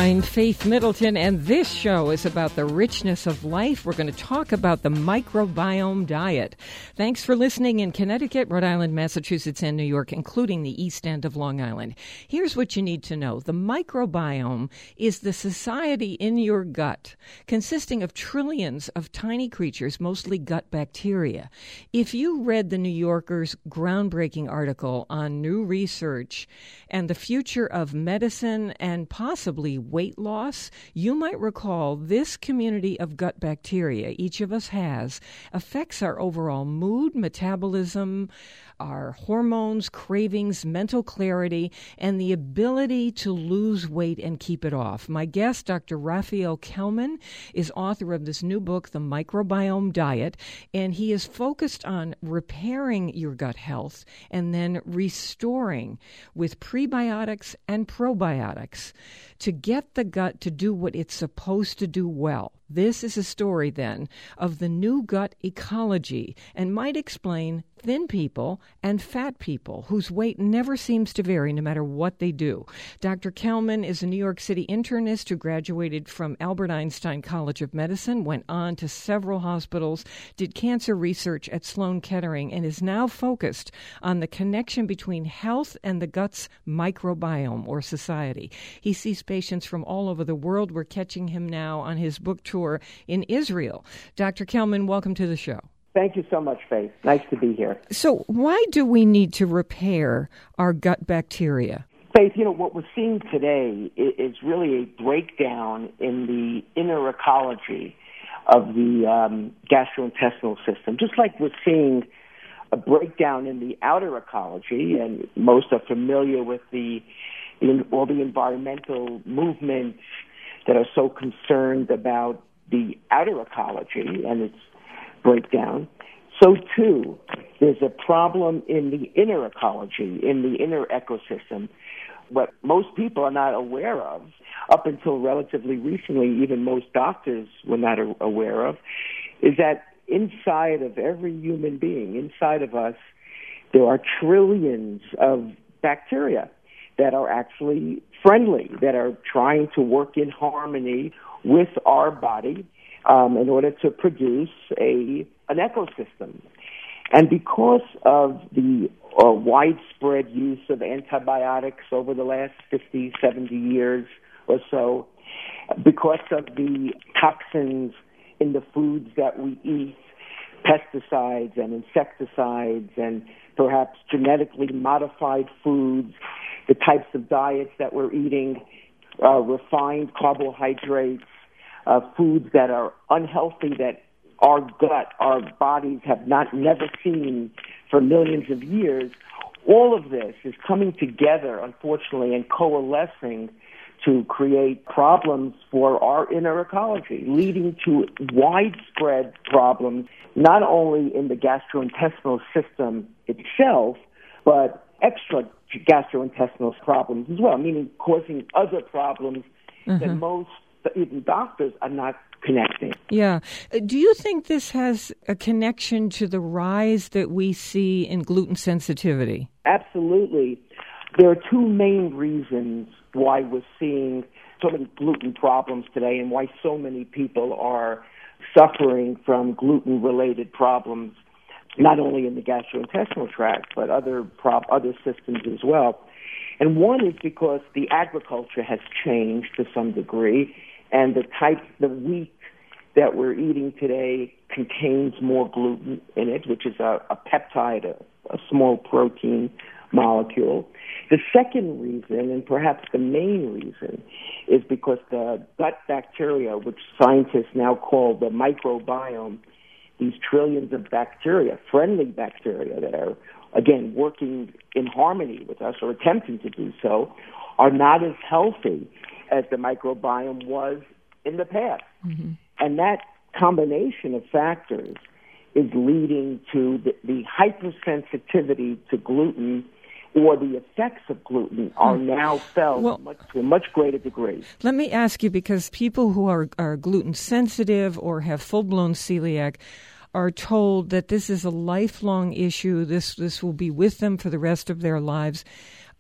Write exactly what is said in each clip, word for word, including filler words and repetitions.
I'm Faith Middleton, and this show is about the richness of life. We're going to talk about the microbiome diet. Thanks for listening in Connecticut, Rhode Island, Massachusetts, and New York, including the East End of Long Island. Here's what you need to know. The microbiome is the society in your gut, consisting of trillions of tiny creatures, mostly gut bacteria. If you read the New Yorker's groundbreaking article on new research and the future of medicine and possibly weight loss, you might recall this community of gut bacteria each of us has affects our overall mood, metabolism, our hormones, cravings, mental clarity, and the ability to lose weight and keep it off. My guest, Doctor Raphael Kelman, is author of this new book, The Microbiome Diet, and he is focused on repairing your gut health and then restoring with prebiotics and probiotics to get the gut to do what it's supposed to do well. This is a story, then, of the new gut ecology and might explain thin people and fat people whose weight never seems to vary no matter what they do. Doctor Kelman is a New York City internist who graduated from Albert Einstein College of Medicine, went on to several hospitals, did cancer research at Sloan Kettering, and is now focused on the connection between health and the gut's microbiome or society. He sees patients from all over the world. We're catching him now on his book tour in Israel. Doctor Kelman, welcome to the show. Thank you so much, Faith. Nice to be here. So why do we need to repair our gut bacteria? Faith, you know, what we're seeing today is really a breakdown in the inner ecology of the um, gastrointestinal system, just like we're seeing a breakdown in the outer ecology, and most are familiar with the in, all the environmental movements that are so concerned about the outer ecology and its breakdown. So, too, there's a problem in the inner ecology, in the inner ecosystem. What most people are not aware of, up until relatively recently, even most doctors were not aware of, is that inside of every human being, inside of us, there are trillions of bacteria that are actually friendly, that are trying to work in harmony with our body um, in order to produce a an ecosystem. And because of the uh, widespread use of antibiotics over the last fifty, seventy years or so, because of the toxins in the foods that we eat, pesticides and insecticides and perhaps genetically modified foods, the types of diets that we're eating, uh, refined carbohydrates, uh, foods that are unhealthy, that our gut, our bodies have not never seen for millions of years. All of this is coming together, unfortunately, and coalescing to create problems for our inner ecology, leading to widespread problems, not only in the gastrointestinal system itself, but extra gastrointestinal problems as well, meaning causing other problems mm-hmm. that most, even doctors, are not connecting. Yeah. Do you think this has a connection to the rise that we see in gluten sensitivity? Absolutely. There are two main reasons why we're seeing so many gluten problems today and why so many people are suffering from gluten-related problems, not only in the gastrointestinal tract, but other prop, other systems as well. And one is because the agriculture has changed to some degree, and the type, the wheat that we're eating today contains more gluten in it, which is a, a peptide, a, a small protein molecule. The second reason, and perhaps the main reason, is because the gut bacteria, which scientists now call the microbiome, these trillions of bacteria, friendly bacteria that are, again, working in harmony with us or attempting to do so, are not as healthy as the microbiome was in the past. Mm-hmm. And that combination of factors is leading to the, the hypersensitivity to gluten, or the effects of gluten are now felt well, much, to a much greater degree. Let me ask you, because people who are, are gluten sensitive or have full-blown celiac are told that this is a lifelong issue. This this will be with them for the rest of their lives.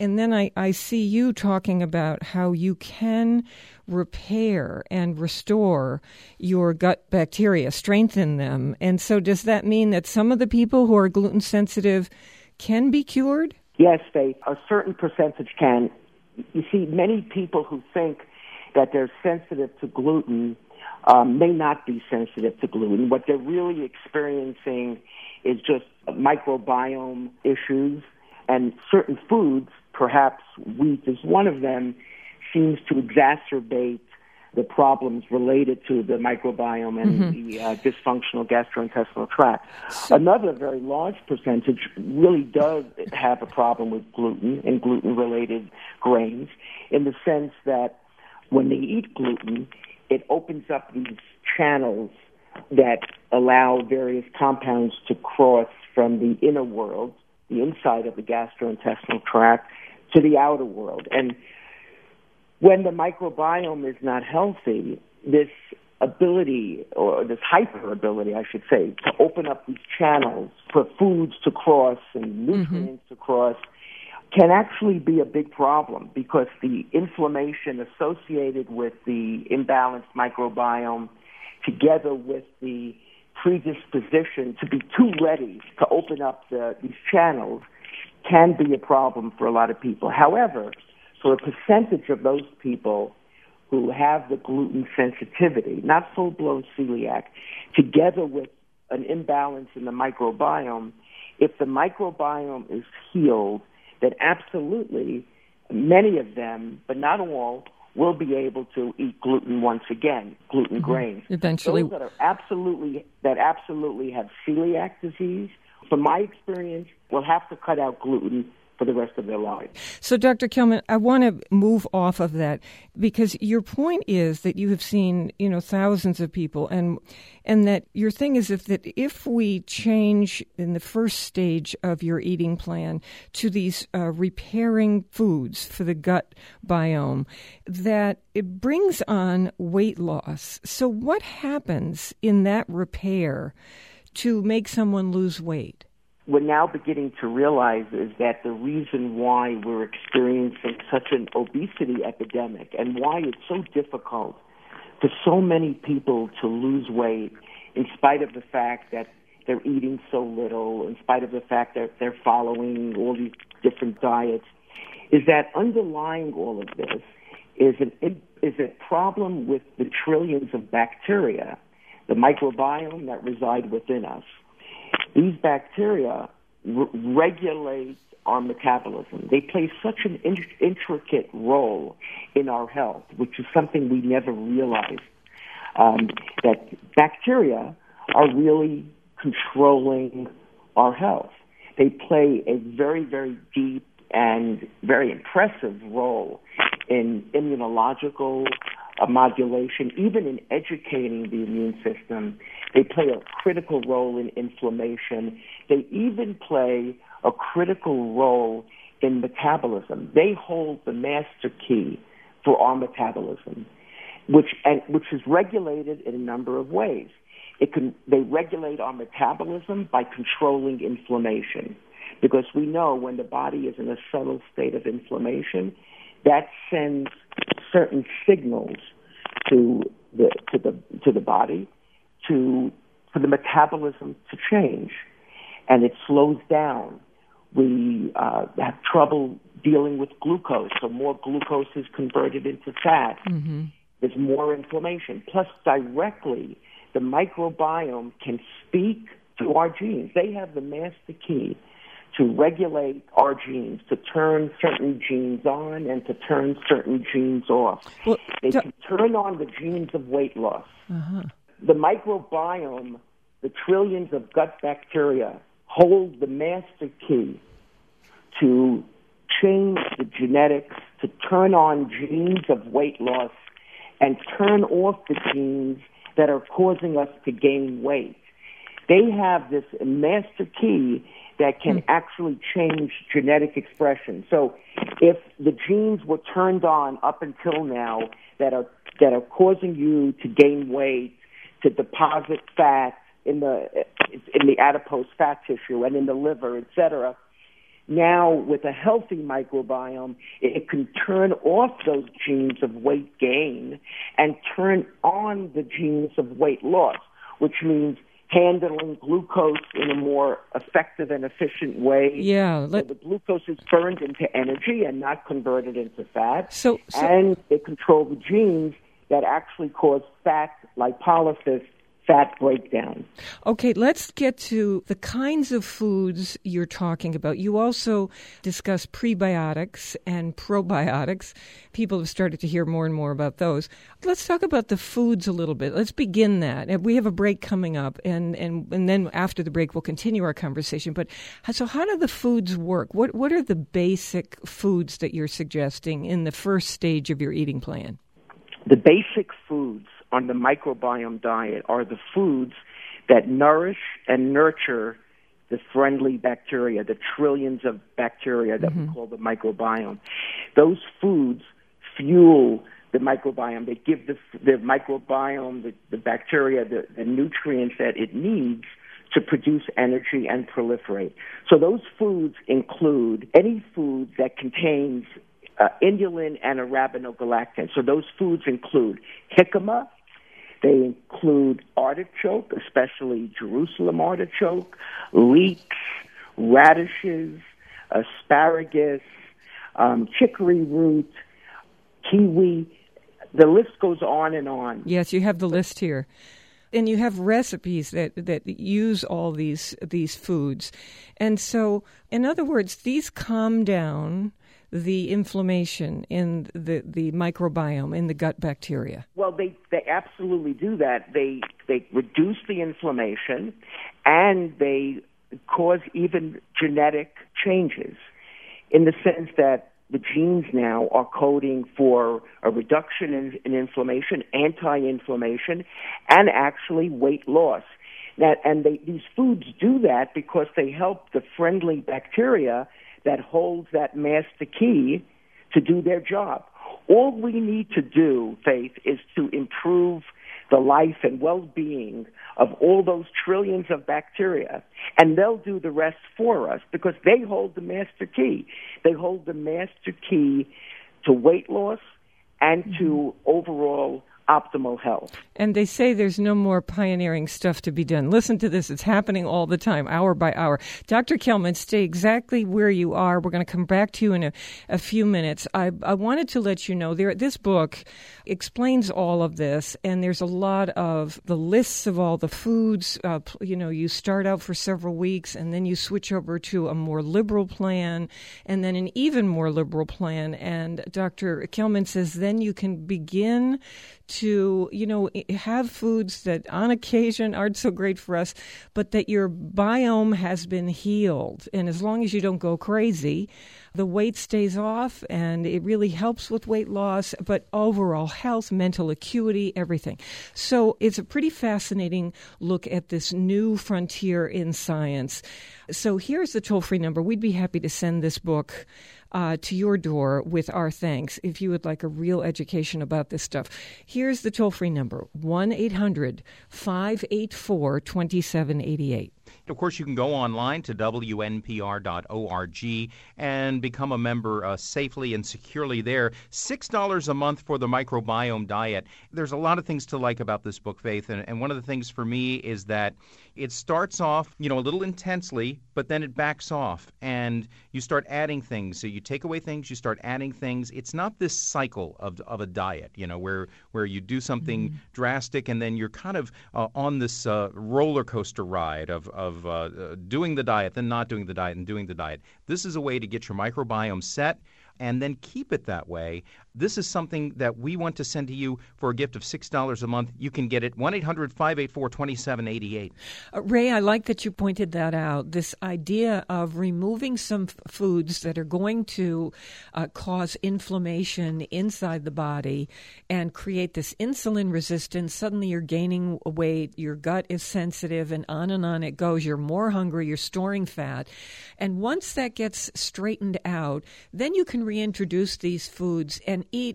And then I, I see you talking about how you can repair and restore your gut bacteria, strengthen them. And so does that mean that some of the people who are gluten sensitive can be cured? Yes, Faith. A certain percentage can. You see, many people who think that they're sensitive to gluten um, may not be sensitive to gluten. What they're really experiencing is just microbiome issues, and certain foods, perhaps wheat is one of them, seems to exacerbate the problems related to the microbiome and mm-hmm. the uh, dysfunctional gastrointestinal tract. So, another very large percentage really does have a problem with gluten and gluten-related grains, in the sense that when they eat gluten, it opens up these channels that allow various compounds to cross from the inner world, the inside of the gastrointestinal tract, to the outer world. And when the microbiome is not healthy, this ability, or this hyper ability, I should say, to open up these channels for foods to cross and nutrients mm-hmm. to cross can actually be a big problem, because the inflammation associated with the imbalanced microbiome, together with the predisposition to be too ready to open up the, these channels, can be a problem for a lot of people. However, for a percentage of those people who have the gluten sensitivity, not full-blown celiac, together with an imbalance in the microbiome, if the microbiome is healed, then absolutely many of them, but not all, will be able to eat gluten once again, gluten mm-hmm. grains. Eventually. Those that are absolutely, that absolutely have celiac disease, from my experience, will have to cut out gluten for the rest of their lives. So, Doctor Kilman, I want to move off of that, because your point is that you have seen, you know, thousands of people, and and that your thing is if that if we change in the first stage of your eating plan to these uh, repairing foods for the gut biome, that it brings on weight loss. So, what happens in that repair to make someone lose weight? We're now beginning to realize is that the reason why we're experiencing such an obesity epidemic, and why it's so difficult for so many people to lose weight, in spite of the fact that they're eating so little, in spite of the fact that they're following all these different diets, is that underlying all of this is an is a problem with the trillions of bacteria, the microbiome that reside within us. These bacteria r- regulate our metabolism. They play such an in- intricate role in our health, which is something we never realized, um, that bacteria are really controlling our health. They play a very, very deep and very impressive role in immunological uh, modulation, even in educating the immune system. They play a critical role in inflammation. They even play a critical role in metabolism. They hold the master key for our metabolism, which and which is regulated in a number of ways. It can they regulate our metabolism by controlling inflammation, because we know when the body is in a subtle state of inflammation, that sends certain signals to the to the to the body to for the metabolism to change, and it slows down. We uh, have trouble dealing with glucose, so more glucose is converted into fat. Mm-hmm. There's more inflammation. Plus, directly, the microbiome can speak to our genes. They have the master key to regulate our genes, to turn certain genes on and to turn certain genes off. Well, they d- can turn on the genes of weight loss. Uh-huh. The microbiome, the trillions of gut bacteria, hold the master key to change the genetics, to turn on genes of weight loss and turn off the genes that are causing us to gain weight. They have this master key that can mm. actually change genetic expression. So if the genes were turned on up until now that are that are causing you to gain weight, to deposit fat in the in the adipose fat tissue and in the liver, et cetera, Now, with a healthy microbiome, it can turn off those genes of weight gain and turn on the genes of weight loss, which means handling glucose in a more effective and efficient way. Yeah. Let... So the glucose is burned into energy and not converted into fat. So, so... And they control the genes that actually cause fat lipolysis, fat breakdown. Okay, let's get to the kinds of foods you're talking about. You also discuss prebiotics and probiotics. People have started to hear more and more about those. Let's talk about the foods a little bit. Let's begin that. And we have a break coming up, and, and, and then after the break, we'll continue our conversation. But so how do the foods work? What What are the basic foods that you're suggesting in the first stage of your eating plan? The basic foods on the microbiome diet are the foods that nourish and nurture the friendly bacteria, the trillions of bacteria that mm-hmm. we call the microbiome. Those foods fuel the microbiome. They give the, the microbiome, the, the bacteria, the, the nutrients that it needs to produce energy and proliferate. So those foods include any food that contains uh, inulin and arabinogalactan. So those foods include jicama. They include artichoke, especially Jerusalem artichoke, leeks, radishes, asparagus, um, chicory root, kiwi. The list goes on and on. Yes, you have the list here. And you have recipes that, that use all these these foods. And so, in other words, these calm down the inflammation in the, the microbiome, in the gut bacteria. Well, they, they absolutely do that. They they reduce the inflammation, and they cause even genetic changes in the sense that the genes now are coding for a reduction in, in inflammation, anti-inflammation, and actually weight loss. That, and they, these foods do that because they help the friendly bacteria that holds that master key to do their job. All we need to do, Faith, is to improve the life and well-being of all those trillions of bacteria, and they'll do the rest for us because they hold the master key. They hold the master key to weight loss and mm-hmm. to overall optimal health. And they say there's no more pioneering stuff to be done. Listen to this. It's happening all the time, hour by hour. Doctor Kelman, stay exactly where you are. We're going to come back to you in a, a few minutes. I, I wanted to let you know there. This book explains all of this, and there's a lot of the lists of all the foods. Uh, you know, you start out for several weeks, and then you switch over to a more liberal plan, and then an even more liberal plan. And Doctor Kelman says then you can begin to, you know, have foods that on occasion aren't so great for us, but that your biome has been healed. And as long as you don't go crazy, the weight stays off, and it really helps with weight loss, but overall health, mental acuity, everything. So it's a pretty fascinating look at this new frontier in science. So here's the toll-free number. We'd be happy to send this book Uh, to your door with our thanks if you would like a real education about this stuff. Here's the toll-free number, one eight hundred five eight four two seven eight eight. Of course, you can go online to W N P R dot org and become a member uh, safely and securely there. six dollars a month for the microbiome diet. There's a lot of things to like about this book, Faith, and, and one of the things for me is that it starts off, you know, a little intensely, but then it backs off, and you start adding things. So you take away things, you start adding things. It's not this cycle of of a diet, you know, where where you do something mm-hmm. drastic, and then you're kind of uh, on this uh, roller coaster ride of of uh, doing the diet, then not doing the diet, and doing the diet. This is a way to get your microbiome set and then keep it that way. This is something that we want to send to you for a gift of six dollars a month. You can get it, one eight hundred five eight four two seven eight eight. Uh, Ray, I like that you pointed that out, this idea of removing some f- foods that are going to uh, cause inflammation inside the body and create this insulin resistance. Suddenly you're gaining weight, your gut is sensitive, and on and on it goes. You're more hungry, you're storing fat. And once that gets straightened out, then you can reintroduce these foods and eat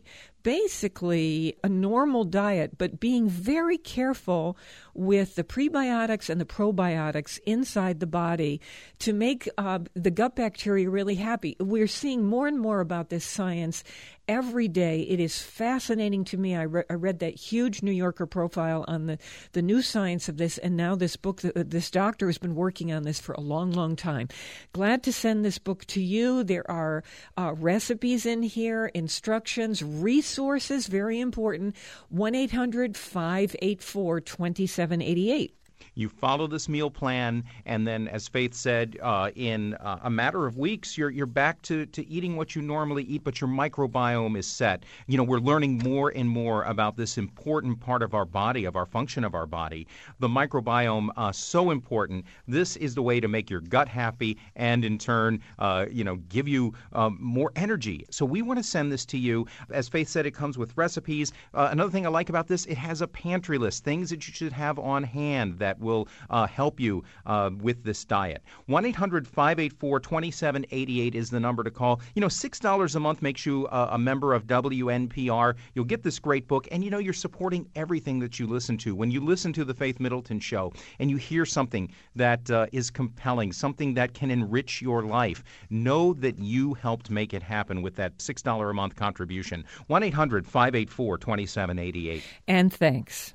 basically a normal diet, but being very careful with the prebiotics and the probiotics inside the body to make uh, the gut bacteria really happy. We're seeing more and more about this science every day. It is fascinating to me. I, re- I read that huge New Yorker profile on the, the new science of this, and now this book, uh, this doctor has been working on this for a long, long time. Glad to send this book to you. There are uh, recipes in here, instructions, resources, very important. one eight hundred five eight four two seven eight eight. You follow this meal plan, and then, as Faith said, uh, in uh, a matter of weeks, you're you're back to, to eating what you normally eat, but your microbiome is set. You know, we're learning more and more about this important part of our body, of our function of our body. The microbiome, uh, so important. This is the way to make your gut happy and, in turn, uh, you know, give you um, more energy. So we want to send this to you. As Faith said, it comes with recipes. Uh, another thing I like about this, it has a pantry list, things that you should have on hand that will uh, help you uh, with this diet. one eight hundred five eight four two seven eight eight is the number to call. You know, six dollars a month makes you uh, a member of W N P R. You'll get this great book, and you know, you're supporting everything that you listen to. When you listen to the Faith Middleton Show and you hear something that uh, is compelling, something that can enrich your life, know that you helped make it happen with that six dollars a month contribution. one eight hundred five eight four two seven eight eight. And thanks.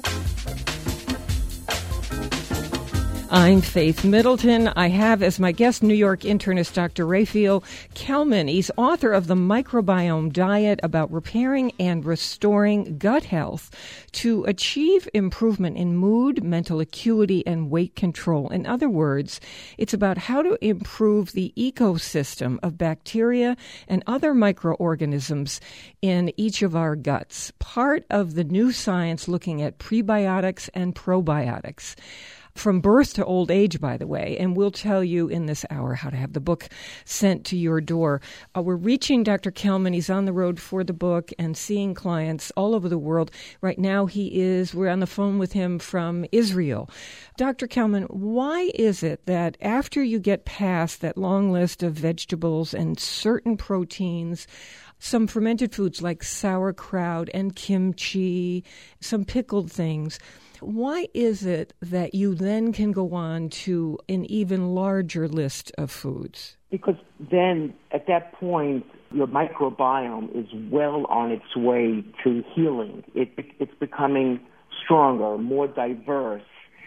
I'm Faith Middleton. I have as my guest New York internist Doctor Raphael Kelman. He's author of The Microbiome Diet, about repairing and restoring gut health to achieve improvement in mood, mental acuity, and weight control. In other words, it's about how to improve the ecosystem of bacteria and other microorganisms in each of our guts. Part of the new science looking at prebiotics and probiotics. From birth to old age, by the way, and we'll tell you in this hour how to have the book sent to your door. Uh, we're reaching Doctor Kelman. He's on the road for the book and seeing clients all over the world. Right now he is, we're on the phone with him from Israel. Doctor Kelman, why is it that after you get past that long list of vegetables and certain proteins, some fermented foods like sauerkraut and kimchi, some pickled things, why is it that you then can go on to an even larger list of foods? Because then, at that point, your microbiome is well on its way to healing. It, it's becoming stronger, more diverse.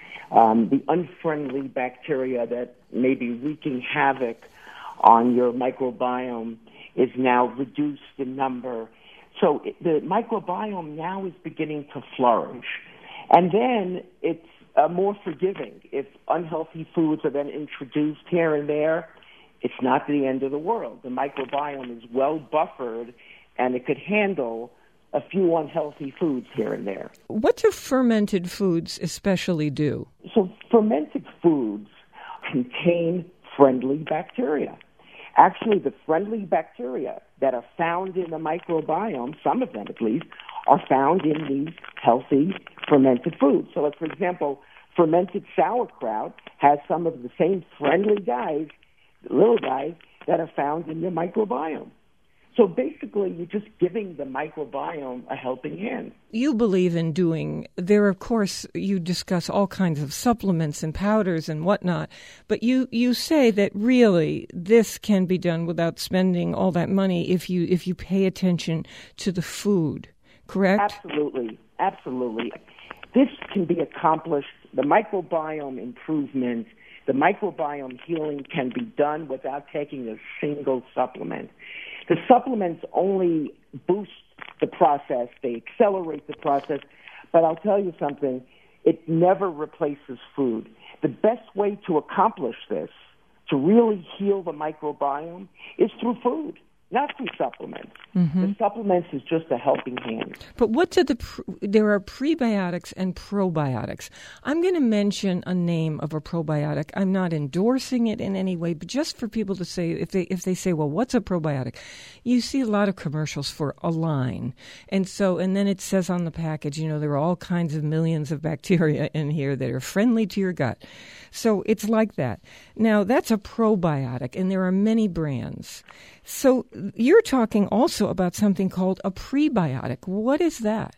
Um, the unfriendly bacteria that may be wreaking havoc on your microbiome is now reduced in number. So it, the microbiome now is beginning to flourish. And then it's uh, more forgiving. If unhealthy foods are then introduced here and there, it's not the end of the world. The microbiome is well buffered, and it could handle a few unhealthy foods here and there. What do fermented foods especially do? So fermented foods contain friendly bacteria. Actually, the friendly bacteria that are found in the microbiome, some of them at least, are found in these healthy fermented foods. So, like, for example, fermented sauerkraut has some of the same friendly guys, little guys, that are found in your microbiome. So basically, you're just giving the microbiome a helping hand. You believe in doing, there, of course, you discuss all kinds of supplements and powders and whatnot, but you, you say that really this can be done without spending all that money if you if you pay attention to the food, correct? Absolutely, absolutely. This can be accomplished, the microbiome improvement, the microbiome healing can be done without taking a single supplement. The supplements only boost the process, they accelerate the process, but I'll tell you something, it never replaces food. The best way to accomplish this, to really heal the microbiome, is through food, not through supplements. Mm-hmm. The supplements is just a helping hand. But what do the, there are prebiotics and probiotics. I'm going to mention a name of a probiotic. I'm not endorsing it in any way, but just for people to say, if they if they say, well, what's a probiotic? You see a lot of commercials for Align. And so, and then it says on the package, you know, there are all kinds of millions of bacteria in here that are friendly to your gut. So it's like that. Now, that's a probiotic, and there are many brands. So you're talking also about something called a prebiotic. What is that?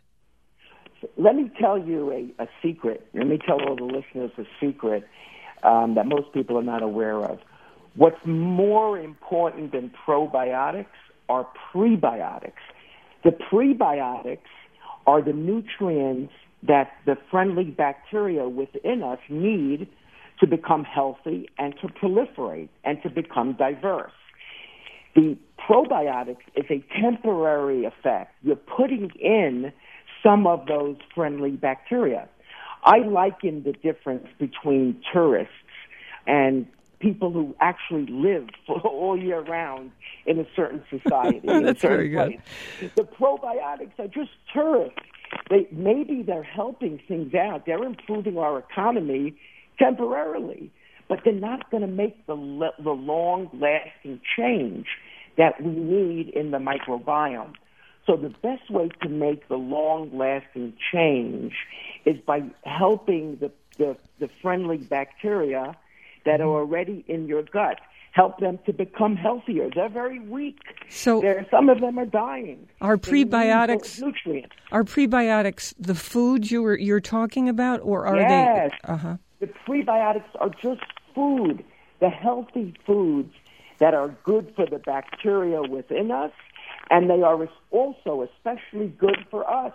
Let me tell you a, a secret. Let me tell all the listeners a secret um, that most people are not aware of. What's more important than probiotics are prebiotics. The prebiotics are the nutrients that the friendly bacteria within us need to become healthy and to proliferate and to become diverse. The probiotics is a temporary effect. You're putting in some of those friendly bacteria. I liken the difference between tourists and people who actually live all year round in a certain society, in a certain place. The probiotics are just tourists. They, maybe they're helping things out. They're improving our economy temporarily, but they're not going to make the, the long-lasting change that we need in the microbiome. So the best way to make the long-lasting change is by helping the, the, the friendly bacteria that are already in your gut. Help them to become healthier. They're very weak. So They're, some of them are dying. Are prebiotics nutrients? Are prebiotics the foods you were you're talking about, or are yes. they? Uh-huh. The prebiotics are just food, the healthy foods that are good for the bacteria within us, and they are also especially good for us.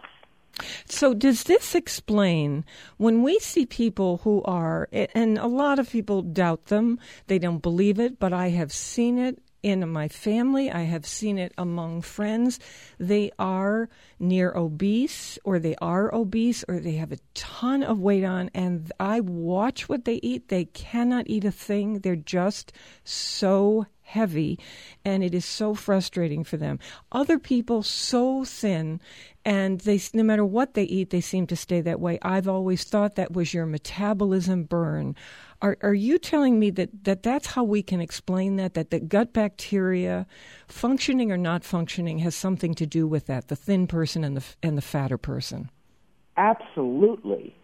So does this explain when we see people who are, and a lot of people doubt them, they don't believe it, but I have seen it in my family, I have seen it among friends, they are near obese, or they are obese, or they have a ton of weight on, and I watch what they eat. They cannot eat a thing. They're just so heavy, and it is so frustrating for them. Other people so thin, and they, no matter what they eat, they seem to stay that way. I've always thought that was your metabolism burn. Are, are you telling me that, that that's how we can explain that, that the gut bacteria, functioning or not functioning, has something to do with that, the thin person and the and the fatter person? Absolutely.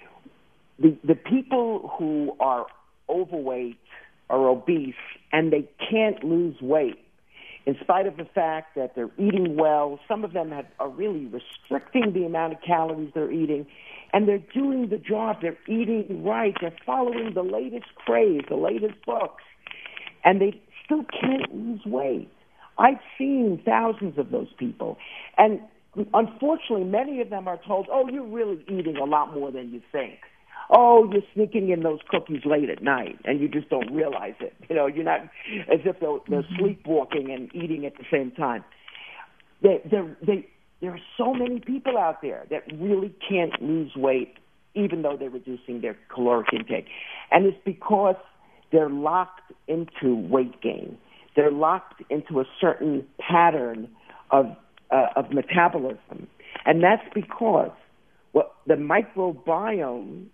The the people who are overweight or obese and they can't lose weight, in spite of the fact that they're eating well, some of them have, are really restricting the amount of calories they're eating, and they're doing the job. They're eating right. They're following the latest craze, the latest books, and they still can't lose weight. I've seen thousands of those people, and unfortunately, many of them are told, oh, you're really eating a lot more than you think. Oh, you're sneaking in those cookies late at night, and you just don't realize it. You know, you're not, as if they're, they're sleepwalking and eating at the same time. They, they're, they, there are so many people out there that really can't lose weight, even though they're reducing their caloric intake. And it's because they're locked into weight gain. They're locked into a certain pattern of uh, of metabolism. And that's because what the microbiome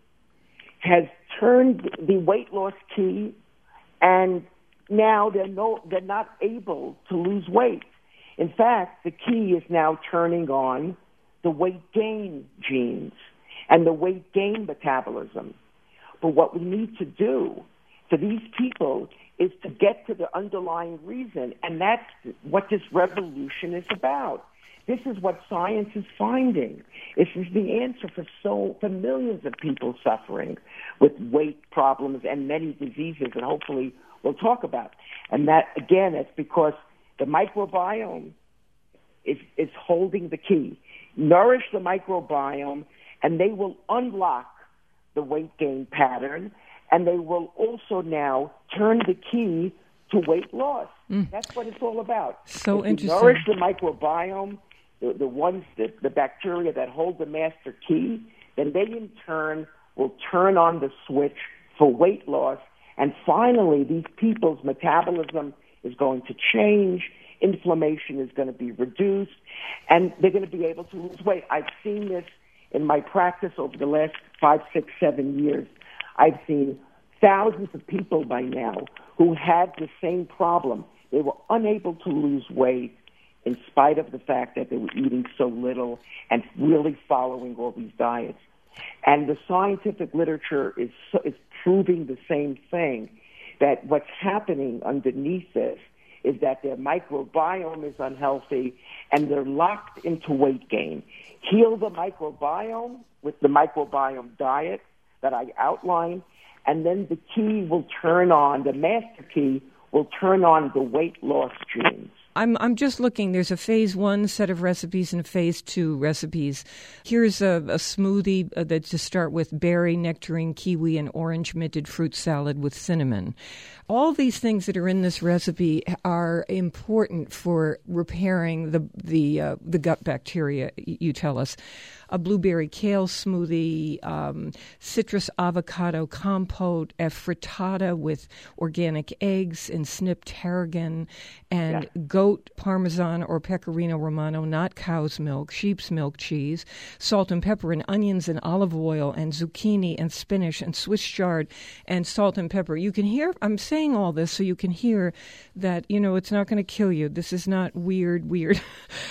has turned the weight loss key, and now they're no, they're not able to lose weight. In fact, the key is now turning on the weight gain genes and the weight gain metabolism. But what we need to do for these people is to get to the underlying reason, and that's what this revolution is about. This is what science is finding. This is the answer for so for millions of people suffering with weight problems and many diseases that hopefully we'll talk about. And that, again, it's because the microbiome is, is holding the key. Nourish the microbiome, and they will unlock the weight gain pattern, and they will also now turn the key to weight loss. Mm. That's what it's all about. So if interesting. You nourish the microbiome, the, the ones that the bacteria that hold the master key, then they in turn will turn on the switch for weight loss. And finally, these people's metabolism is going to change, inflammation is going to be reduced, and they're going to be able to lose weight. I've seen this in my practice over the last five, six, seven years. I've seen thousands of people by now who had the same problem. They were unable to lose weight in spite of the fact that they were eating so little and really following all these diets. And the scientific literature is, is proving the same thing, that what's happening underneath this is that their microbiome is unhealthy and they're locked into weight gain. Heal the microbiome with the microbiome diet that I outlined, and then the key will turn on, the master key will turn on the weight loss genes. I'm I'm just looking. There's a phase one set of recipes and a phase two recipes. Here's a, a smoothie uh, that to start with: berry, nectarine, kiwi, and orange minted fruit salad with cinnamon. All these things that are in this recipe are important for repairing the the uh, the gut bacteria. You tell us. A blueberry kale smoothie, um, citrus avocado compote, a frittata with organic eggs and snipped tarragon, and yeah. goat parmesan or pecorino romano, not cow's milk, sheep's milk cheese, salt and pepper and onions and olive oil and zucchini and spinach and Swiss chard and salt and pepper. You can hear, I'm saying all this so you can hear that, you know, it's not going to kill you. This is not weird, weird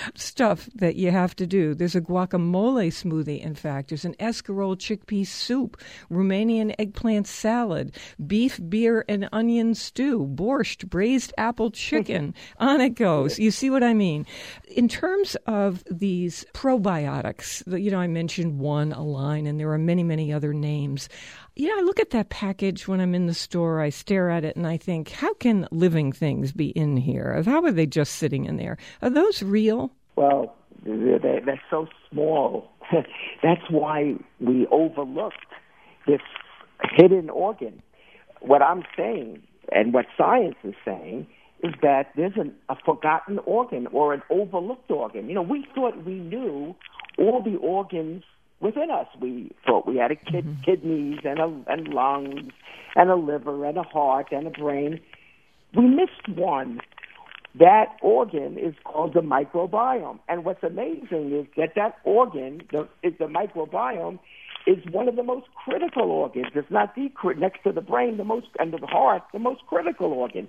stuff that you have to do. There's a guacamole smoothie, in fact. There's an escarole chickpea soup, Romanian eggplant salad, beef, beer, and onion stew, borscht, braised apple chicken. On it goes. You see what I mean? In terms of these probiotics, you know, I mentioned one, Align, and there are many, many other names. Yeah, I look at that package when I'm in the store. I stare at it and I think, how can living things be in here? How are they just sitting in there? Are those real? Well, they're, they're so small. That's why we overlooked this hidden organ. What I'm saying, and what science is saying, is that there's an, a forgotten organ or an overlooked organ. You know, we thought we knew all the organs within us. We thought we had a kid, mm-hmm. kidneys and, a, and lungs and a liver and a heart and a brain. We missed one. That organ is called the microbiome. And what's amazing is that that organ, the, the microbiome, is one of the most critical organs. It's not the, next to the brain, the most, and the heart, the most critical organ.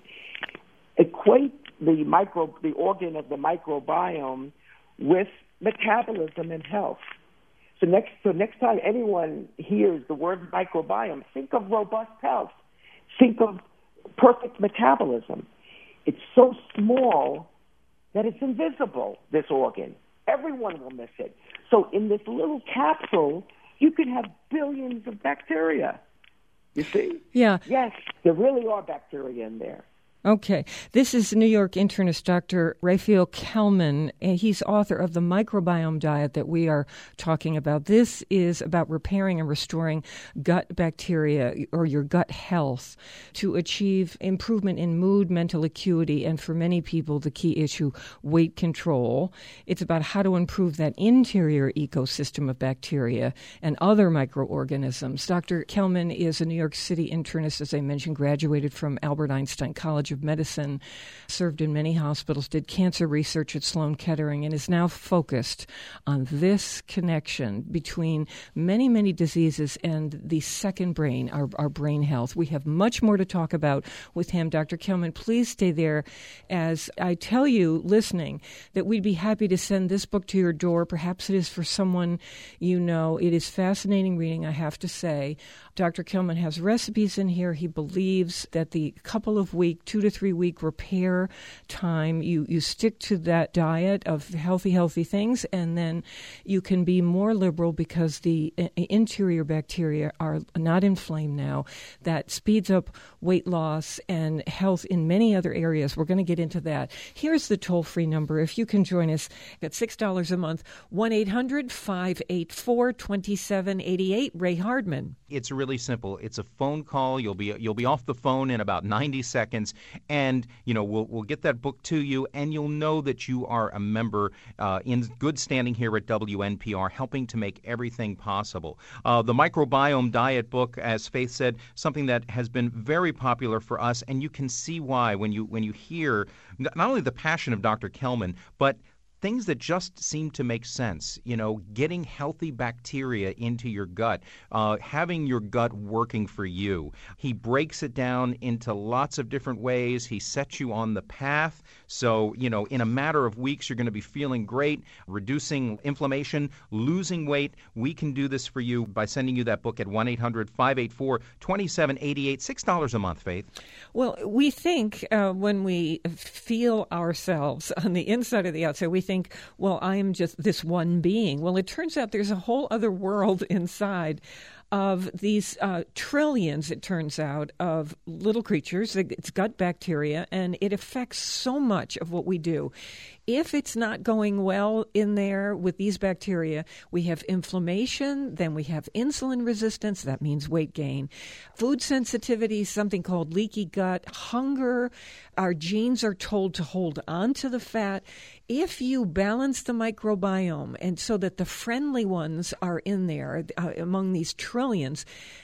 Equate the micro, the organ of the microbiome with metabolism and health. So next, so next time anyone hears the word microbiome, think of robust health. Think of perfect metabolism. It's so small that it's invisible, this organ. Everyone will miss it. So in this little capsule, you can have billions of bacteria. You see? Yeah. Yes, there really are bacteria in there. Okay. This is New York internist Doctor Raphael Kelman. He's author of The Microbiome Diet that we are talking about. This is about repairing and restoring gut bacteria or your gut health to achieve improvement in mood, mental acuity, and for many people, the key issue, weight control. It's about how to improve that interior ecosystem of bacteria and other microorganisms. Doctor Kelman is a New York City internist, as I mentioned, graduated from Albert Einstein College of Medicine, served in many hospitals, did cancer research at Sloan Kettering, and is now focused on this connection between many, many diseases and the second brain, our, our brain health. We have much more to talk about with him. Doctor Kelman, please stay there as I tell you, listening, that we'd be happy to send this book to your door. Perhaps it is for someone you know. It is fascinating reading, I have to say. Doctor Kelman has recipes in here. He believes that the couple of week, two to three week repair time, you, you stick to that diet of healthy, healthy things, and then you can be more liberal because the interior bacteria are not inflamed now. That speeds up weight loss and health in many other areas. We're going to get into that. Here's the toll-free number. If you can join us at six dollars a month, one eight hundred five eight four two seven eight eight. Ray Hardman. It's really simple. It's a phone call. You'll be you'll be off the phone in about ninety seconds, and you know we'll we'll get that book to you, and you'll know that you are a member uh, in good standing here at W N P R, helping to make everything possible. Uh, the Microbiome Diet book, as Faith said, something that has been very popular for us, and you can see why when you when you hear not only the passion of Doctor Kelman, but things that just seem to make sense. You know, getting healthy bacteria into your gut, uh, having your gut working for you. He breaks it down into lots of different ways. He sets you on the path. So, you know, in a matter of weeks, you're going to be feeling great, reducing inflammation, losing weight. We can do this for you by sending you that book at one eight hundred five eight four two seven eight eight, six dollars a month, Faith. Well, we think uh, when we feel ourselves on the inside or the outside, we think, well, I am just this one being. Well, it turns out there's a whole other world inside of these uh, trillions, it turns out, of little creatures. It's gut bacteria, and it affects so much of what we do. If it's not going well in there with these bacteria, we have inflammation, then we have insulin resistance, that means weight gain, food sensitivity, something called leaky gut, hunger, our genes are told to hold on to the fat. If you balance the microbiome and so that the friendly ones are in there uh, among these trillions,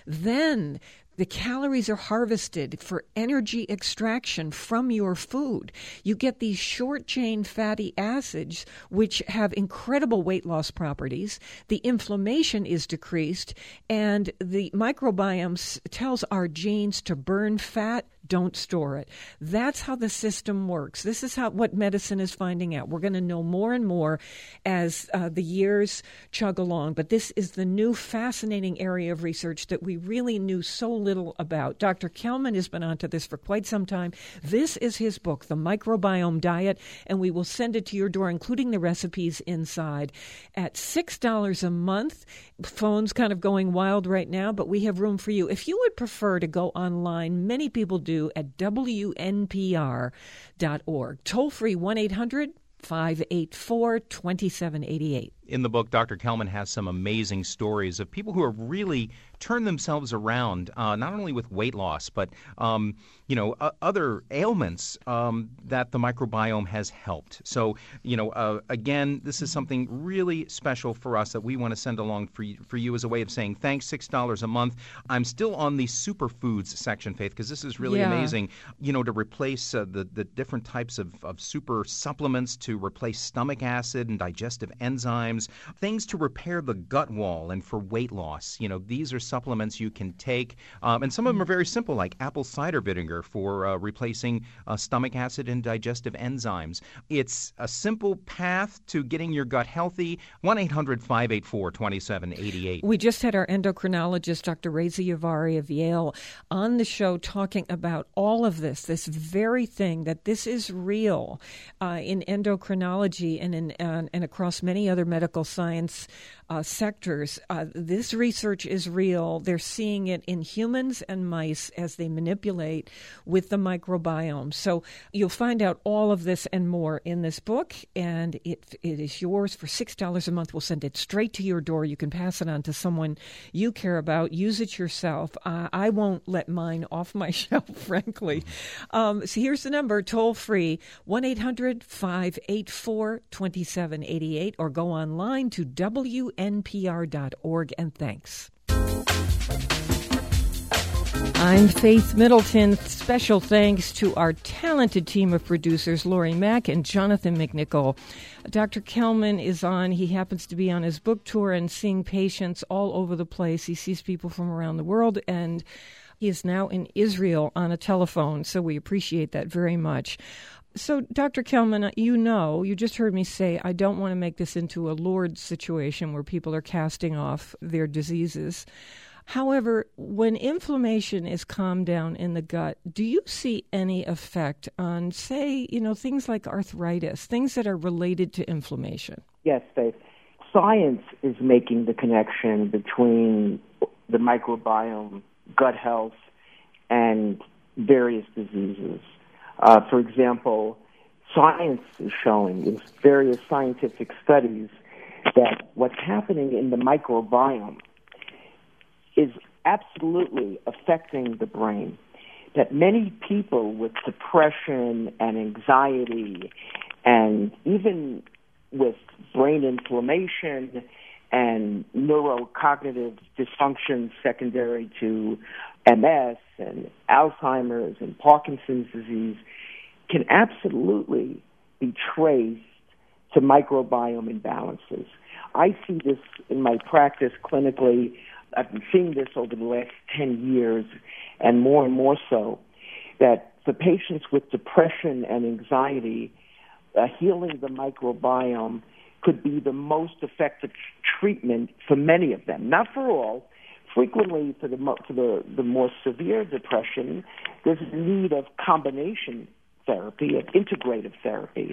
then the calories are harvested for energy extraction from your food. You get these short-chain fatty acids, which have incredible weight loss properties. The inflammation is decreased, and the microbiome tells our genes to burn fat, don't store it. That's how the system works. This is how what medicine is finding out. We're going to know more and more as uh, the years chug along. But this is the new fascinating area of research that we really knew so little about. Doctor Kelman has been onto this for quite some time. This is his book, The Microbiome Diet, and we will send it to your door, including the recipes inside, at six dollars a month. Phone's kind of going wild right now, but we have room for you. If you would prefer to go online, many people do, at W N P R dot org. Toll free one eight hundred five eight four two seven eight eight. In the book, Doctor Kelman has some amazing stories of people who have really turned themselves around, uh, not only with weight loss, but, um, you know, uh, other ailments um, that the microbiome has helped. So, you know, uh, again, this is something really special for us that we want to send along for you, for you as a way of saying thanks, six dollars a month. I'm still on the superfoods section, Faith, because this is really yeah. amazing, you know, to replace uh, the, the different types of, of super supplements to replace stomach acid and digestive enzymes. Things to repair the gut wall and for weight loss. You know, these are supplements you can take. Um, and some of them are very simple, like apple cider vinegar for uh, replacing uh, stomach acid and digestive enzymes. It's a simple path to getting your gut healthy. one eight hundred five eight four two seven eight eight. We just had our endocrinologist, Doctor Reza Yavari of Yale, on the show talking about all of this, this very thing, that this is real uh, in endocrinology and, in, uh, and across many other medical science uh, sectors. Uh, this research is real. They're seeing it in humans and mice as they manipulate with the microbiome. So you'll find out all of this and more in this book, and it it is yours for six dollars a month. We'll send it straight to your door. You can pass it on to someone you care about. Use it yourself. Uh, I won't let mine off my shelf, frankly. Um, so here's the number, toll free, one eight hundred five eight four two seven eight eight, or go online to W N P R dot org, and thanks. I'm Faith Middleton. Special thanks to our talented team of producers, Lori Mack and Jonathan McNichol. Doctor Kelman is on. He happens to be on his book tour and seeing patients all over the place. He sees people from around the world, and he is now in Israel on a telephone, so we appreciate that very much. So, Doctor Kelman, you know, you just heard me say I don't want to make this into a Lourdes situation where people are casting off their diseases. However, when inflammation is calmed down in the gut, do you see any effect on, say, you know, things like arthritis, things that are related to inflammation? Yes, Faith. Science is making the connection between the microbiome, gut health, and various diseases. Uh, for example, science is showing in various scientific studies that what's happening in the microbiome is absolutely affecting the brain. That many people with depression and anxiety and even with brain inflammation and neurocognitive dysfunction secondary to M S and Alzheimer's and Parkinson's disease can absolutely be traced to microbiome imbalances. I see this in my practice clinically. I've been seeing this over the last ten years, and more and more so, that for patients with depression and anxiety, uh, healing the microbiome could be the most effective treatment for many of them. Not for all. Frequently, for the, for the, the more severe depression, there's a need of combination therapy, of integrative therapy.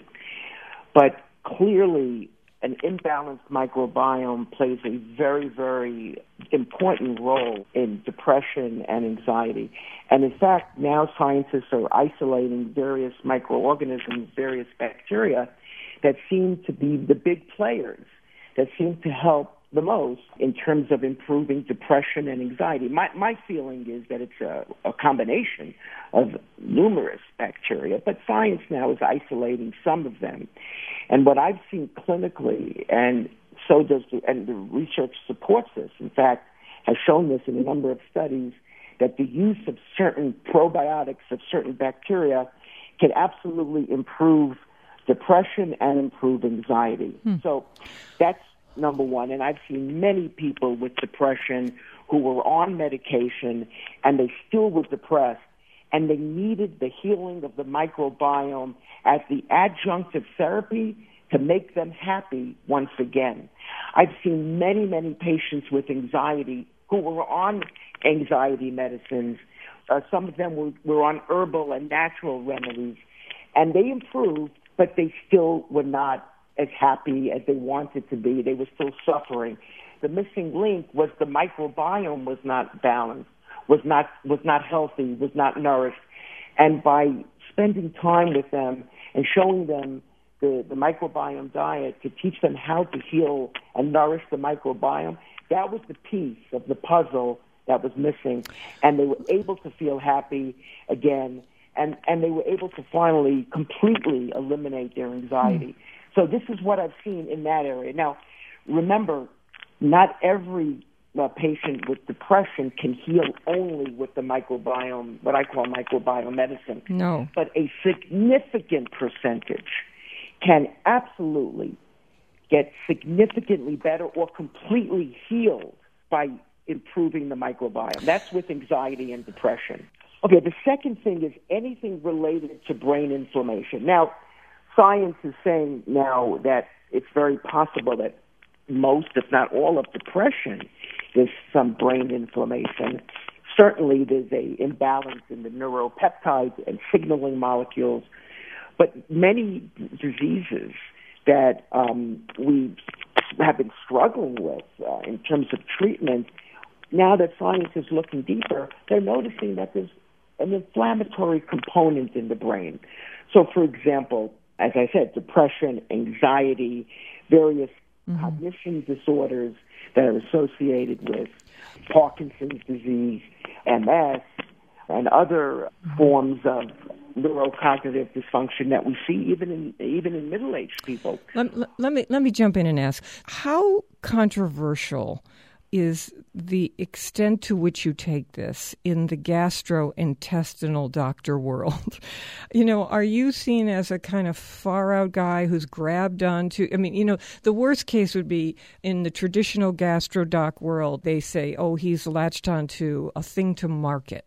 But clearly, an imbalanced microbiome plays a very, very important role in depression and anxiety. And in fact, now scientists are isolating various microorganisms, various bacteria that seem to be the big players, that seem to help the most in terms of improving depression and anxiety. My, my feeling is that it's a, a combination of numerous bacteria, but science now is isolating some of them. And what I've seen clinically, and so does the, and the research supports this, in fact, has shown this in a number of studies, that the use of certain probiotics of certain bacteria can absolutely improve depression and improve anxiety. Hmm. So that's number one. And I've seen many people with depression who were on medication and they still were depressed, and they needed the healing of the microbiome as the adjunctive therapy to make them happy once again. I've seen many, many patients with anxiety who were on anxiety medicines. Uh, some of them were, were on herbal and natural remedies, and they improved, but they still were not as happy as they wanted to be. They were still suffering. The missing link was the microbiome was not balanced, was not was not healthy, was not nourished. And by spending time with them and showing them the, the microbiome diet to teach them how to heal and nourish the microbiome, that was the piece of the puzzle that was missing. And they were able to feel happy again, and, and they were able to finally completely eliminate their anxiety. Mm. So this is what I've seen in that area. Now, remember, not every uh, patient with depression can heal only with the microbiome, what I call microbiome medicine. No. But a significant percentage can absolutely get significantly better or completely healed by improving the microbiome. That's with anxiety and depression. Okay, the second thing is anything related to brain inflammation. Now, science is saying now that it's very possible that most, if not all, of depression is some brain inflammation. Certainly there's a imbalance in the neuropeptides and signaling molecules, but many diseases that um, we have been struggling with uh, in terms of treatment, now that science is looking deeper, they're noticing that there's an inflammatory component in the brain. So, for example, as I said, depression, anxiety, various mm-hmm. cognition disorders that are associated with Parkinson's disease, M S, and other mm-hmm. forms of neurocognitive dysfunction that we see even in even in middle-aged people. Let, let, let me let me jump in and ask, how controversial is the extent to which you take this in the gastrointestinal doctor world? You know, are you seen as a kind of far-out guy who's grabbed onto, I mean, you know, the worst case would be in the traditional gastrodoc world, they say, oh, he's latched onto a thing to market.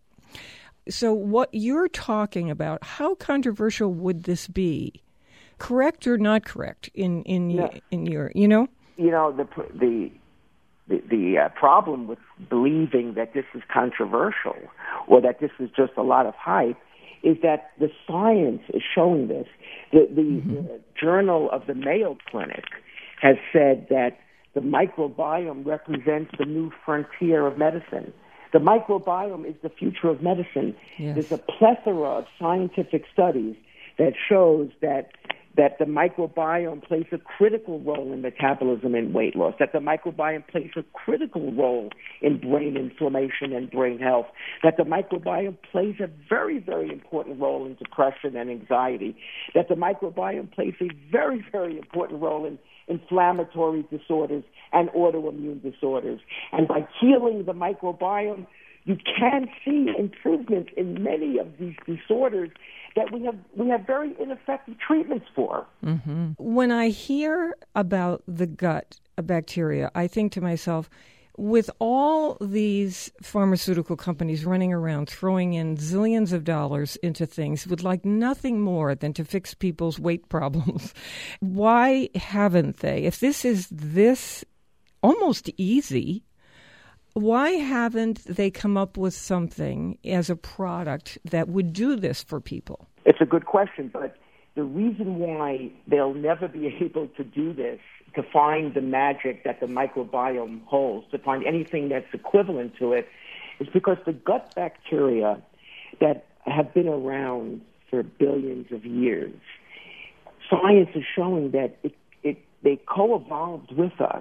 So what you're talking about, how controversial would this be? Correct or not correct in, in, no. in your, you know? You know, the the... The, the uh, problem with believing that this is controversial or that this is just a lot of hype is that the science is showing this. The, the, mm-hmm. the Journal of the Mayo Clinic has said that the microbiome represents the new frontier of medicine. The microbiome is the future of medicine. Yes. There's a plethora of scientific studies that shows that that the microbiome plays a critical role in metabolism and weight loss, that the microbiome plays a critical role in brain inflammation and brain health, that the microbiome plays a very, very important role in depression and anxiety, that the microbiome plays a very, very important role in inflammatory disorders and autoimmune disorders. And by healing the microbiome, you can see improvements in many of these disorders that we have we have very ineffective treatments for. Mm-hmm. When I hear about the gut bacteria, I think to myself, with all these pharmaceutical companies running around throwing in zillions of dollars into things would like nothing more than to fix people's weight problems, why haven't they? If this is this almost easy, why haven't they come up with something as a product that would do this for people? It's a good question, but the reason why they'll never be able to do this, to find the magic that the microbiome holds, to find anything that's equivalent to it, is because the gut bacteria that have been around for billions of years, science is showing that it, it, they co-evolved with us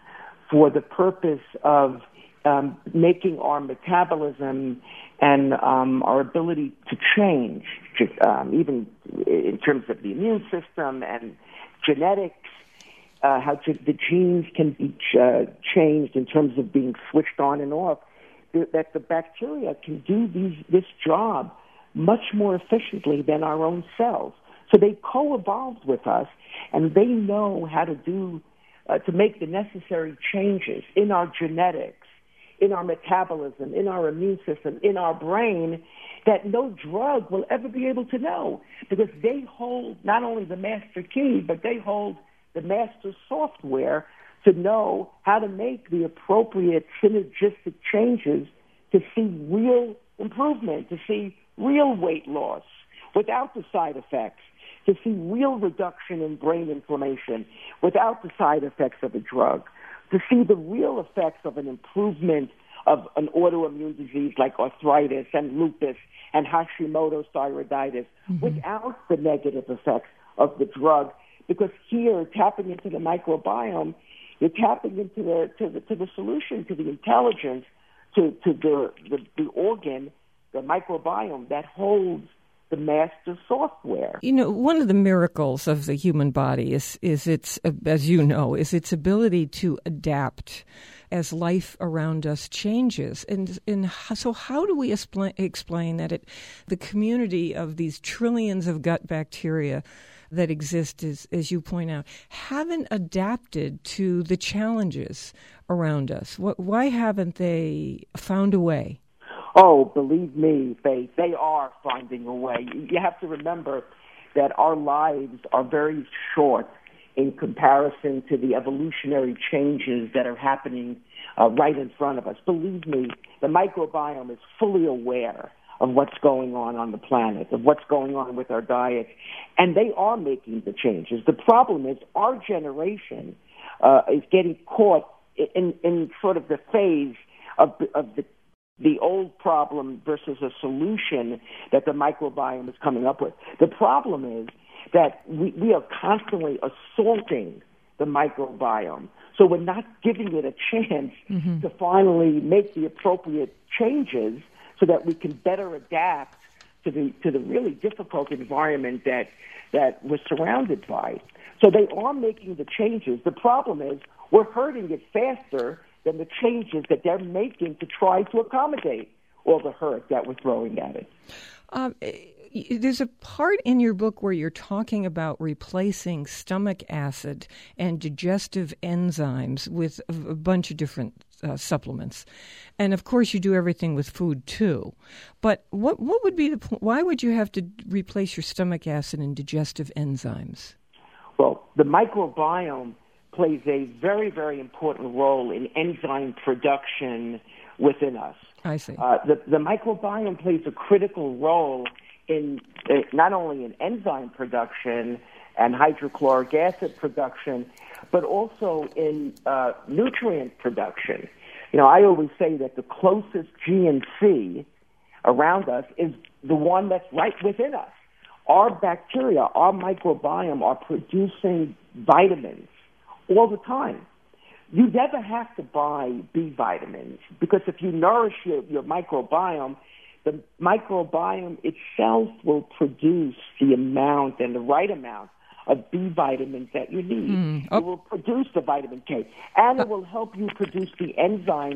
for the purpose of um, making our metabolism and um, our ability to change, um, even in terms of the immune system and genetics, uh, how to, the genes can be ch- uh, changed in terms of being switched on and off, th- that the bacteria can do these, this job much more efficiently than our own cells. So they co-evolved with us, and they know how to do, uh, to make the necessary changes in our genetics, in our metabolism, in our immune system, in our brain, that no drug will ever be able to know, because they hold not only the master key, but they hold the master software to know how to make the appropriate synergistic changes to see real improvement, to see real weight loss without the side effects, to see real reduction in brain inflammation without the side effects of a drug, to see the real effects of an improvement of an autoimmune disease like arthritis and lupus and Hashimoto's thyroiditis mm-hmm. without the negative effects of the drug. Because here, tapping into the microbiome, you're tapping into the to the, to the solution, to the intelligence, to, to the, the, the organ, the microbiome that holds the master software. You know, one of the miracles of the human body is, is its, as you know, is its ability to adapt as life around us changes. And, and so how do we explain, explain that it, the community of these trillions of gut bacteria that exist, is, as you point out, haven't adapted to the challenges around us? What, why haven't they found a way? Oh, believe me, Faith, they are finding a way. You have to remember that our lives are very short in comparison to the evolutionary changes that are happening uh, right in front of us. Believe me, the microbiome is fully aware of what's going on on the planet, of what's going on with our diet, and they are making the changes. The problem is our generation uh, is getting caught in, in sort of the phase of, of the the old problem versus a solution that the microbiome is coming up with. The problem is that we, we are constantly assaulting the microbiome. So we're not giving it a chance mm-hmm. to finally make the appropriate changes so that we can better adapt to the to the really difficult environment that, that we're surrounded by. So they are making the changes. The problem is we're hurting it faster than the changes that they're making to try to accommodate all the hurt that we're throwing at it. Um, there's a part in your book where you're talking about replacing stomach acid and digestive enzymes with a, a bunch of different uh, supplements. And, of course, you do everything with food, too. But what what would be the why would you have to replace your stomach acid and digestive enzymes? Well, the microbiome plays a very, very important role in enzyme production within us. I see. Uh, the, the microbiome plays a critical role in uh, not only in enzyme production and hydrochloric acid production, but also in uh, nutrient production. You know, I always say that the closest G N C around us is the one that's right within us. Our bacteria, our microbiome are producing vitamins all the time. You never have to buy B vitamins because if you nourish your, your microbiome, the microbiome itself will produce the amount and the right amount of B vitamins that you need. Mm. Oh. It will produce the vitamin K, and it will help you produce the enzymes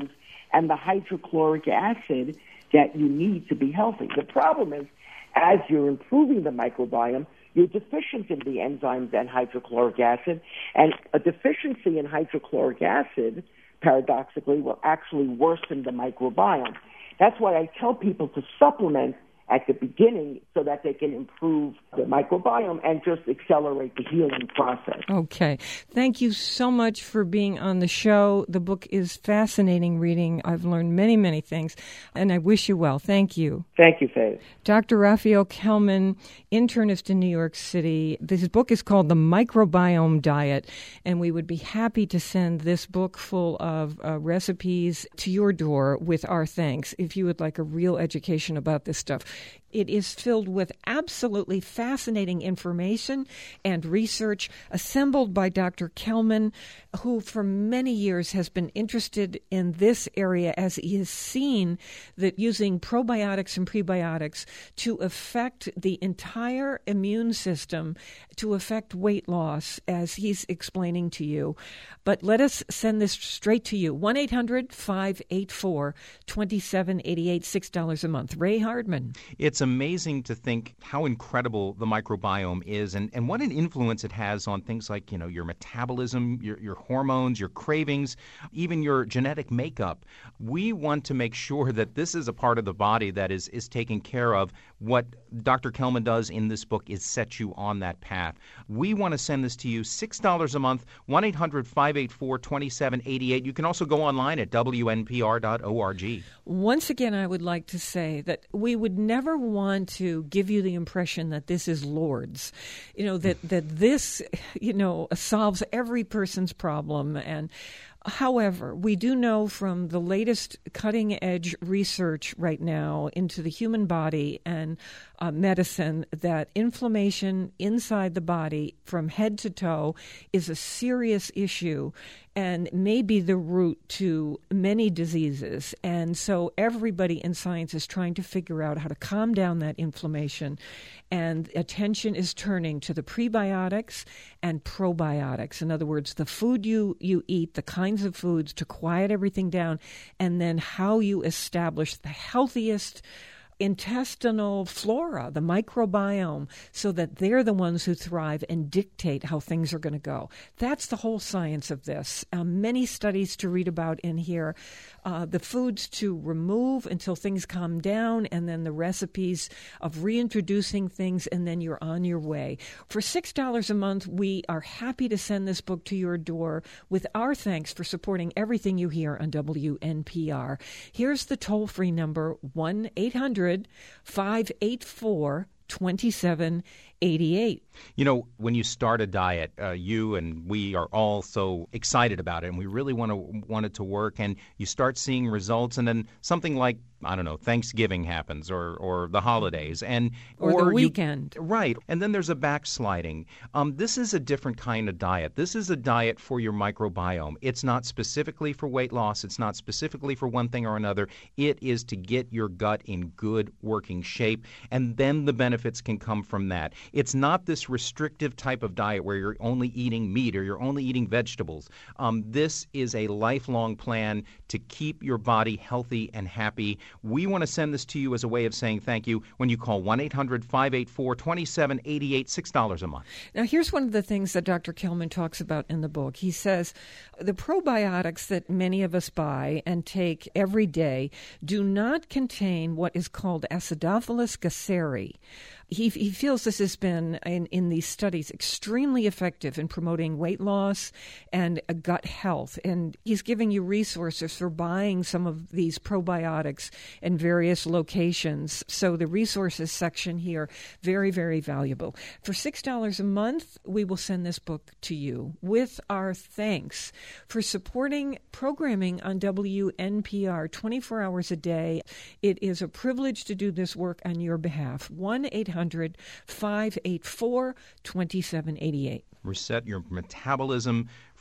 and the hydrochloric acid that you need to be healthy. The problem is, as you're improving the microbiome, you're deficient in the enzymes and hydrochloric acid, and a deficiency in hydrochloric acid, paradoxically, will actually worsen the microbiome. That's why I tell people to supplement at the beginning so that they can improve the microbiome and just accelerate the healing process. Okay. Thank you so much for being on the show. The book is fascinating reading. I've learned many, many things, and I wish you well. Thank you. Thank you, Faith. Doctor Raphael Kelman, internist in New York City. This book is called The Microbiome Diet, and we would be happy to send this book full of uh, recipes to your door with our thanks if you would like a real education about this stuff. It is filled with absolutely fascinating information and research assembled by Doctor Kelman, who for many years has been interested in this area as he has seen that using probiotics and prebiotics to affect the entire immune system, to affect weight loss, as he's explaining to you. But let us send this straight to you. one eight hundred five eight four two seven eight eight, six dollars a month. Ray Hardman. It's amazing to think how incredible the microbiome is and, and what an influence it has on things like, you know, your metabolism, your, your hormones, your cravings, even your genetic makeup. We want to make sure that this is a part of the body that is, is taken care of. What Doctor Kelman does in this book is set you on that path. We want to send this to you, six dollars a month, one eight hundred five eight four two seven eight eight. You can also go online at W N P R dot org. Once again, I would like to say that we would never want to give you the impression that this is Lourdes, you know, that, that this, you know, solves every person's problem. And however, we do know from the latest cutting-edge research right now into the human body and uh, medicine that inflammation inside the body from head to toe is a serious issue and may be the root to many diseases. And so everybody in science is trying to figure out how to calm down that inflammation. And attention is turning to the prebiotics and probiotics. In other words, the food you, you eat, the kinds of foods to quiet everything down, and then how you establish the healthiest intestinal flora, the microbiome, so that they're the ones who thrive and dictate how things are going to go. That's the whole science of this. Um, many studies to read about in here. Uh, the foods to remove until things calm down, and then the recipes of reintroducing things, and then you're on your way. For six dollars a month, we are happy to send this book to your door with our thanks for supporting everything you hear on W N P R. Here's the toll-free number, one eight hundred five eight four two seven eight eight. You know, when you start a diet, uh, you and we are all so excited about it, and we really want to want it to work, and you start seeing results, and then something like, I don't know, Thanksgiving happens, or or the holidays, and or, or the weekend, you, right? And then there's a backsliding. Um, this is a different kind of diet. This is a diet for your microbiome. It's not specifically for weight loss. It's not specifically for one thing or another. It is to get your gut in good working shape, and then the benefits can come from that. It's not this restrictive type of diet where you're only eating meat or you're only eating vegetables. Um, this is a lifelong plan to keep your body healthy and happy. We want to send this to you as a way of saying thank you when you call one eight hundred five eight four two seven eight eight, six dollars a month. Now, here's one of the things that Doctor Kelman talks about in the book. He says the probiotics that many of us buy and take every day do not contain what is called Acidophilus gasseri. He, he feels this has been, in, in these studies, extremely effective in promoting weight loss and uh, gut health. And he's giving you resources for buying some of these probiotics in various locations. So the resources section here, very, very valuable. For six dollars a month, we will send this book to you with our thanks for supporting programming on W N P R twenty-four hours a day. It is a privilege to do this work on your behalf. one eight hundred five eight four two seven eight eight. Reset your metabolism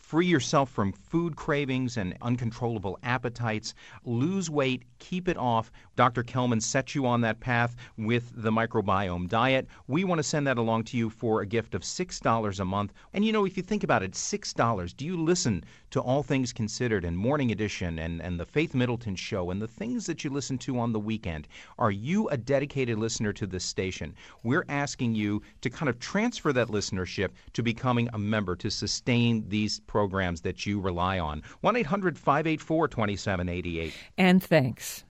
free yourself from food cravings and uncontrollable appetites, lose weight, keep it off. Doctor Kelman set you on that path with the microbiome diet. We want to send that along to you for a gift of six dollars a month. And you know, if you think about it, six dollars, do you listen to All Things Considered and Morning Edition and, and the Faith Middleton Show and the things that you listen to on the weekend? Are you a dedicated listener to this station? We're asking you to kind of transfer that listenership to becoming a member to sustain these programs that you rely on. one eight hundred five eight four two seven eight eight. And thanks.